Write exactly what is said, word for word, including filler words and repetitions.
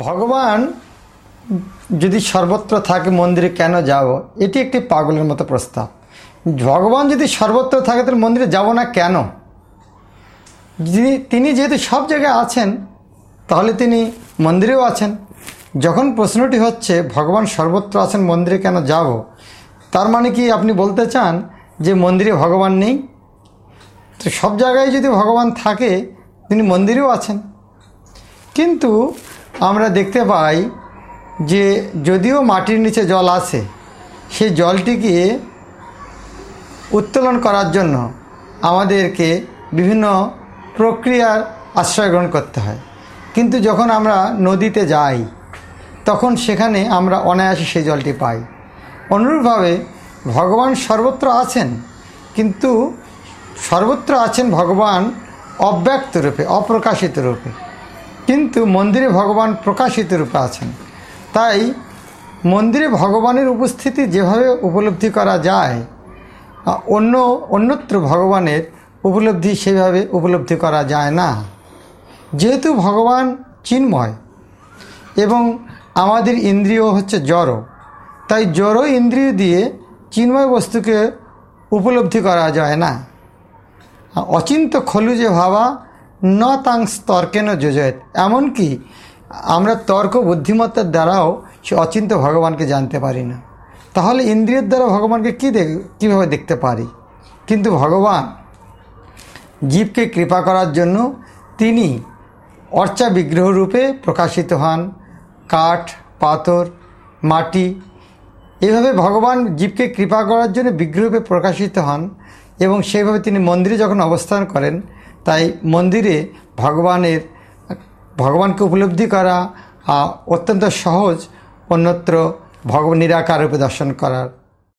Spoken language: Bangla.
ভগবান যদি সর্বত্র থাকে মন্দিরে কেন যাব, এটি একটি পাগলের মতো প্রস্তাব। ভগবান যদি সর্বত্র থাকে তাহলে মন্দিরে যাব না কেন? যিনি তিনি যেহেতু সব জায়গায় আছেন তাহলে তিনি মন্দিরেও আছেন। যখন প্রশ্নটি হচ্ছে ভগবান সর্বত্র আছেন মন্দিরে কেন যাব, তার মানে কি আপনি বলতে চান যে মন্দিরে ভগবান নেই? তো সব জায়গায় যদি ভগবান থাকে তিনি মন্দিরেও আছেন। কিন্তু আমরা দেখতে পাই যে যদিও মাটির নিচে জল আসে, সেই জলটিকে উত্তোলন করার জন্য আমাদেরকে বিভিন্ন প্রক্রিয়ার আশ্রয় গ্রহণ করতে হয়। কিন্তু যখন আমরা নদীতে যাই তখন সেখানে আমরা অনায়াসে সেই জলটি পাই। অনুরূপভাবে ভগবান সর্বত্র আছেন, কিন্তু সর্বত্র আছেন ভগবান অব্যক্ত রূপে, অপ্রকাশিত রূপে, কিন্তু মন্দিরে ভগবান প্রকাশিত রূপে আছেন। তাই মন্দিরে ভগবানের উপস্থিতি যেভাবে উপলব্ধি করা যায়, অন্য অন্যত্র ভগবানের উপলব্ধি সেভাবে উপলব্ধি করা যায় না। যেহেতু ভগবান চিন্ময় এবং আমাদের ইন্দ্রিয় হচ্ছে জড়, তাই জড় ইন্দ্রিয় দিয়ে চিন্ময় বস্তুকে উপলব্ধি করা যায় না। অচিন্ত খলু যে ভাবা ন তাংস তর্কেন যোজয়েত, এমনকি আমরা তর্ক বুদ্ধিমত্তার দ্বারাও সে অচিন্ত ভগবানকে জানতে পারি না। তাহলে ইন্দ্রিয়ের দ্বারা ভগবানকে কী দেখ কীভাবে দেখতে পারি? কিন্তু ভগবান জীবকে কৃপা করার জন্য তিনি অর্চা বিগ্রহ রূপে প্রকাশিত হন। কাঠ, পাথর, মাটি, এভাবে ভগবান জীবকে কৃপা করার জন্য বিগ্রহরূপে প্রকাশিত হন এবং সেইভাবে তিনি মন্দিরে যখন অবস্থান করেন, তাই মন্দিরে ভগবানের ভগবানকে উপলব্ধি করা অত্যন্ত সহজ, অন্যত্র ভগবান নিরাকার রূপে দর্শন করার